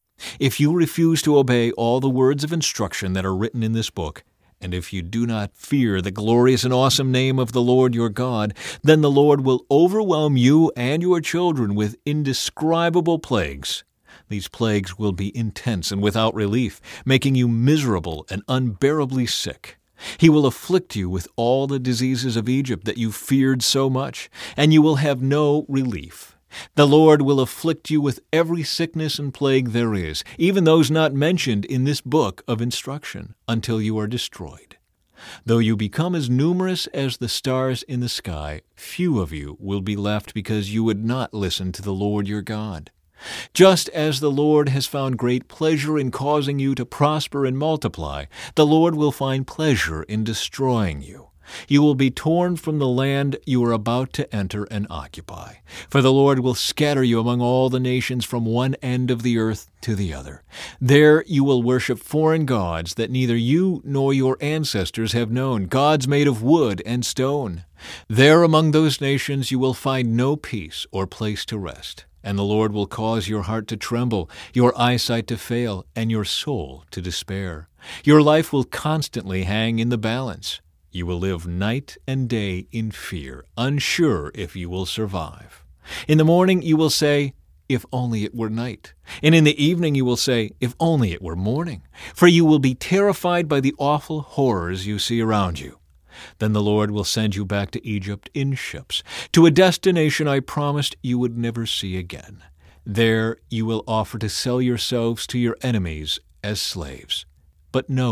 If you refuse to obey all the words of instruction that are written in this book, and if you do not fear the glorious and awesome name of the Lord your God, then the Lord will overwhelm you and your children with indescribable plagues. These plagues will be intense and without relief, making you miserable and unbearably sick. He will afflict you with all the diseases of Egypt that you feared so much, and you will have no relief. The Lord will afflict you with every sickness and plague there is, even those not mentioned in this book of instruction, until you are destroyed. Though you become as numerous as the stars in the sky, few of you will be left because you would not listen to the Lord your God. Just as the Lord has found great pleasure in causing you to prosper and multiply, the Lord will find pleasure in destroying you. You will be torn from the land you are about to enter and occupy, for the Lord will scatter you among all the nations from one end of the earth to the other. There you will worship foreign gods that neither you nor your ancestors have known, gods made of wood and stone. There among those nations you will find no peace or place to rest, and the Lord will cause your heart to tremble, your eyesight to fail, and your soul to despair. Your life will constantly hang in the balance. You will live night and day in fear, unsure if you will survive. In the morning you will say, "If only it were night." And in the evening you will say, "If only it were morning." For you will be terrified by the awful horrors you see around you. Then the Lord will send you back to Egypt in ships, to a destination I promised you would never see again. There you will offer to sell yourselves to your enemies as slaves. But no one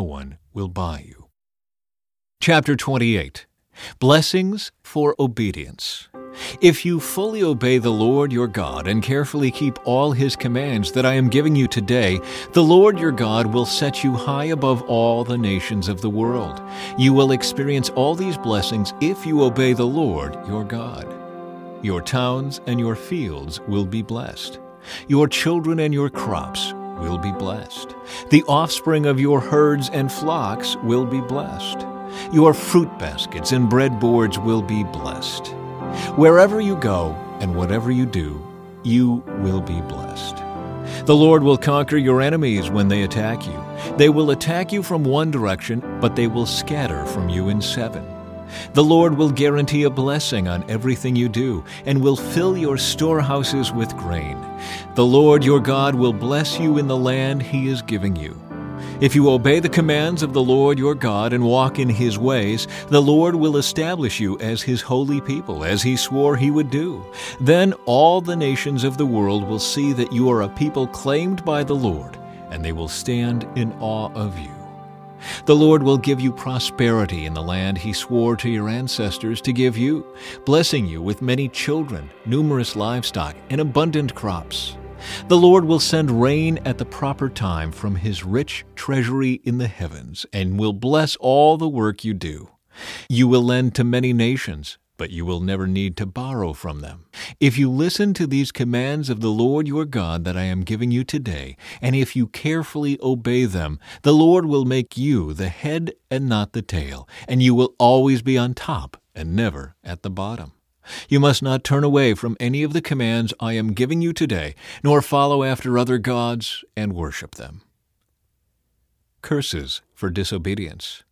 will buy you. Chapter twenty-eight. Blessings for Obedience. If you fully obey the Lord your God and carefully keep all His commands that I am giving you today, the Lord your God will set you high above all the nations of the world. You will experience all these blessings if you obey the Lord your God. Your towns and your fields will be blessed. Your children and your crops will be blessed. The offspring of your herds and flocks will be blessed. Your fruit baskets and bread boards will be blessed. Wherever you go and whatever you do, you will be blessed. The Lord will conquer your enemies when they attack you. They will attack you from one direction, but they will scatter from you in seven. The Lord will guarantee a blessing on everything you do and will fill your storehouses with grain. The Lord your God will bless you in the land He is giving you. If you obey the commands of the Lord your God and walk in His ways, the Lord will establish you as His holy people, as He swore He would do. Then all the nations of the world will see that you are a people claimed by the Lord, and they will stand in awe of you. The Lord will give you prosperity in the land He swore to your ancestors to give you, blessing you with many children, numerous livestock, and abundant crops. The Lord will send rain at the proper time from His rich treasury in the heavens, and will bless all the work you do. You will lend to many nations, but you will never need to borrow from them. If you listen to these commands of the Lord your God that I am giving you today, and if you carefully obey them, the Lord will make you the head and not the tail, and you will always be on top and never at the bottom. You must not turn away from any of the commands I am giving you today, nor follow after other gods and worship them. Curses for disobedience.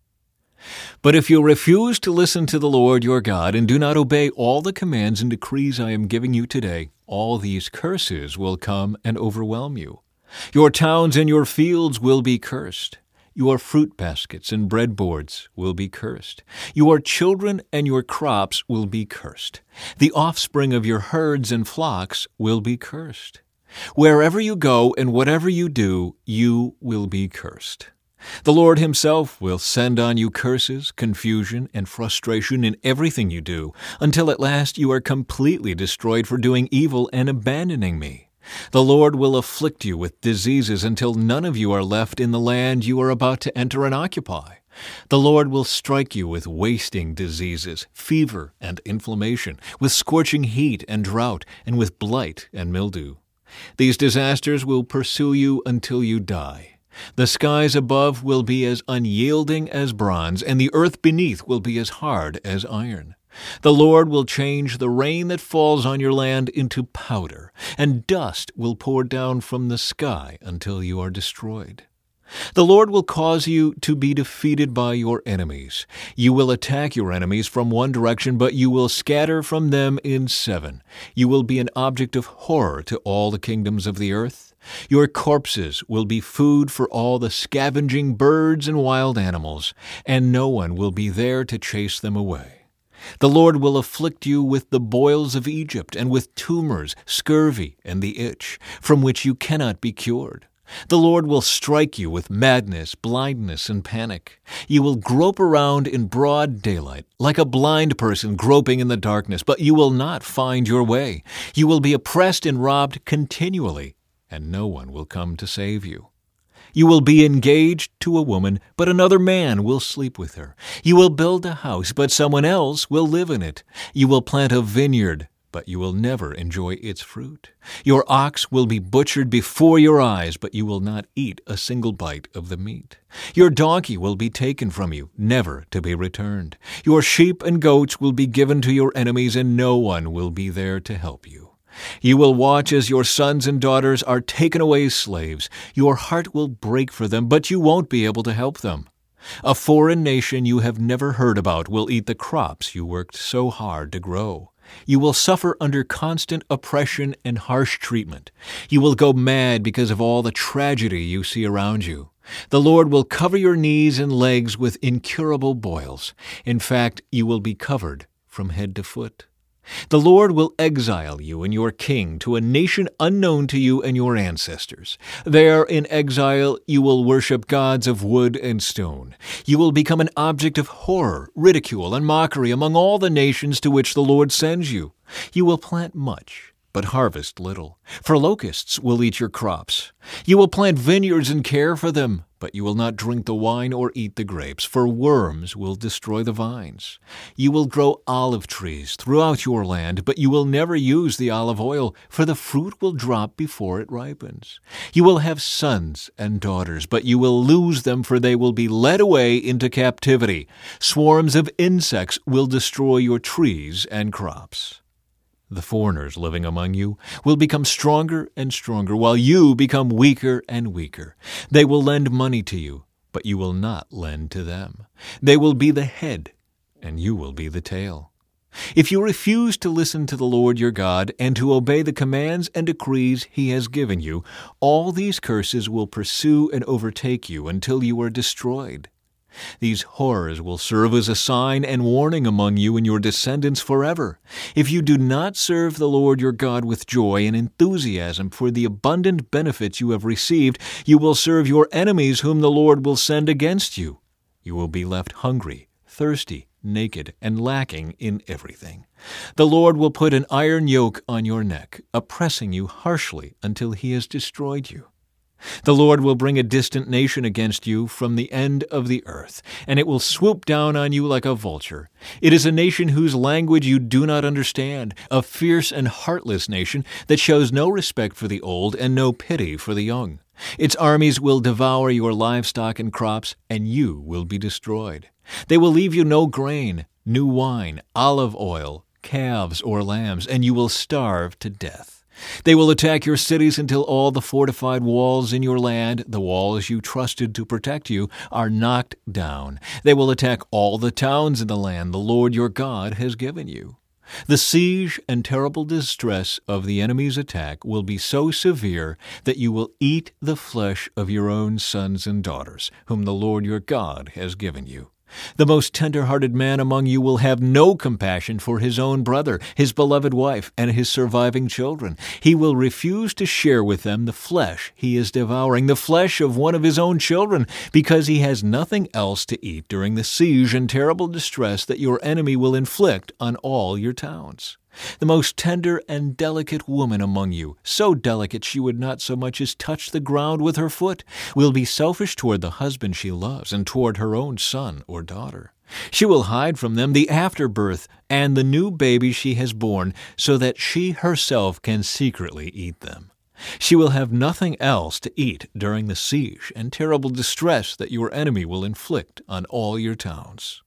But if you refuse to listen to the Lord your God and do not obey all the commands and decrees I am giving you today, all these curses will come and overwhelm you. Your towns and your fields will be cursed. Your fruit baskets and bread boards will be cursed. Your children and your crops will be cursed. The offspring of your herds and flocks will be cursed. Wherever you go and whatever you do, you will be cursed. The Lord Himself will send on you curses, confusion, and frustration in everything you do, until at last you are completely destroyed for doing evil and abandoning me. The Lord will afflict you with diseases until none of you are left in the land you are about to enter and occupy. The Lord will strike you with wasting diseases, fever and inflammation, with scorching heat and drought, and with blight and mildew. These disasters will pursue you until you die. The skies above will be as unyielding as bronze, and the earth beneath will be as hard as iron. The Lord will change the rain that falls on your land into powder, and dust will pour down from the sky until you are destroyed. The Lord will cause you to be defeated by your enemies. You will attack your enemies from one direction, but you will scatter from them in seven. You will be an object of horror to all the kingdoms of the earth. Your corpses will be food for all the scavenging birds and wild animals, and no one will be there to chase them away. The Lord will afflict you with the boils of Egypt, and with tumors, scurvy, and the itch, from which you cannot be cured. The Lord will strike you with madness, blindness, and panic. You will grope around in broad daylight, like a blind person groping in the darkness, but you will not find your way. You will be oppressed and robbed continually, and no one will come to save you. You will be engaged to a woman, but another man will sleep with her. You will build a house, but someone else will live in it. You will plant a vineyard, but you will never enjoy its fruit. Your ox will be butchered before your eyes, but you will not eat a single bite of the meat. Your donkey will be taken from you, never to be returned. Your sheep and goats will be given to your enemies, and no one will be there to help you. You will watch as your sons and daughters are taken away as slaves. Your heart will break for them, but you won't be able to help them. A foreign nation you have never heard about will eat the crops you worked so hard to grow. You will suffer under constant oppression and harsh treatment. You will go mad because of all the tragedy you see around you. The Lord will cover your knees and legs with incurable boils. In fact, you will be covered from head to foot. The Lord will exile you and your king to a nation unknown to you and your ancestors. There in exile you will worship gods of wood and stone. You will become an object of horror, ridicule, and mockery among all the nations to which the Lord sends you. You will plant much, but harvest little, for locusts will eat your crops. You will plant vineyards and care for them, but you will not drink the wine or eat the grapes, for worms will destroy the vines. You will grow olive trees throughout your land, but you will never use the olive oil, for the fruit will drop before it ripens. You will have sons and daughters, but you will lose them, for they will be led away into captivity. Swarms of insects will destroy your trees and crops. The foreigners living among you will become stronger and stronger, while you become weaker and weaker. They will lend money to you, but you will not lend to them. They will be the head, and you will be the tail. If you refuse to listen to the Lord your God and to obey the commands and decrees He has given you, all these curses will pursue and overtake you until you are destroyed. These horrors will serve as a sign and warning among you and your descendants forever. If you do not serve the Lord your God with joy and enthusiasm for the abundant benefits you have received, you will serve your enemies whom the Lord will send against you. You will be left hungry, thirsty, naked, and lacking in everything. The Lord will put an iron yoke on your neck, oppressing you harshly until He has destroyed you. The Lord will bring a distant nation against you from the end of the earth, and it will swoop down on you like a vulture. It is a nation whose language you do not understand, a fierce and heartless nation that shows no respect for the old and no pity for the young. Its armies will devour your livestock and crops, and you will be destroyed. They will leave you no grain, new wine, olive oil, calves or lambs, and you will starve to death. They will attack your cities until all the fortified walls in your land, the walls you trusted to protect you, are knocked down. They will attack all the towns in the land the Lord your God has given you. The siege and terrible distress of the enemy's attack will be so severe that you will eat the flesh of your own sons and daughters, whom the Lord your God has given you. The most tender-hearted man among you will have no compassion for his own brother, his beloved wife, and his surviving children. He will refuse to share with them the flesh he is devouring, the flesh of one of his own children, because he has nothing else to eat during the siege and terrible distress that your enemy will inflict on all your towns. The most tender and delicate woman among you, so delicate she would not so much as touch the ground with her foot, will be selfish toward the husband she loves and toward her own son or daughter. She will hide from them the afterbirth and the new baby she has borne, so that she herself can secretly eat them. She will have nothing else to eat during the siege and terrible distress that your enemy will inflict on all your towns.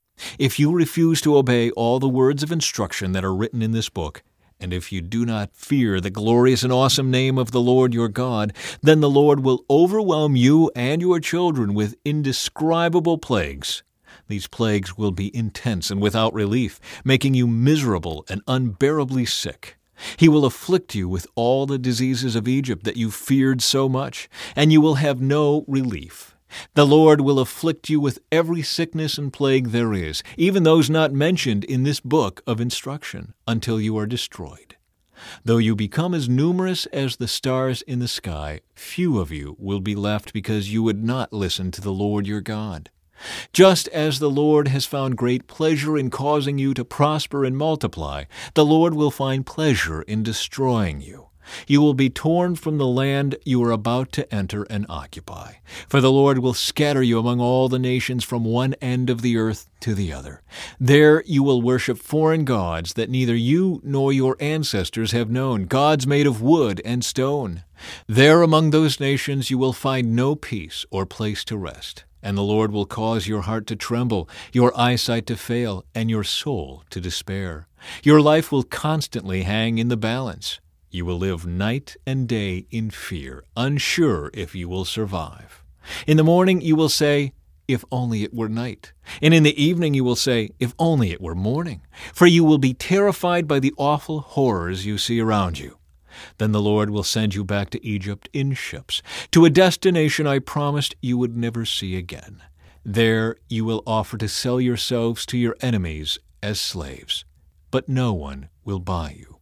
If you refuse to obey all the words of instruction that are written in this book, and if you do not fear the glorious and awesome name of the Lord your God, then the Lord will overwhelm you and your children with indescribable plagues. These plagues will be intense and without relief, making you miserable and unbearably sick. He will afflict you with all the diseases of Egypt that you feared so much, and you will have no relief. The Lord will afflict you with every sickness and plague there is, even those not mentioned in this book of instruction, until you are destroyed. Though you become as numerous as the stars in the sky, few of you will be left because you would not listen to the Lord your God. Just as the Lord has found great pleasure in causing you to prosper and multiply, the Lord will find pleasure in destroying you. You will be torn from the land you are about to enter and occupy, for the Lord will scatter you among all the nations from one end of the earth to the other. There you will worship foreign gods that neither you nor your ancestors have known, gods made of wood and stone. There among those nations you will find no peace or place to rest, and the Lord will cause your heart to tremble, your eyesight to fail, and your soul to despair. Your life will constantly hang in the balance. You will live night and day in fear, unsure if you will survive. In the morning you will say, "If only it were night." And in the evening you will say, "If only it were morning." For you will be terrified by the awful horrors you see around you. Then the Lord will send you back to Egypt in ships, to a destination I promised you would never see again. There you will offer to sell yourselves to your enemies as slaves. but no one will buy you.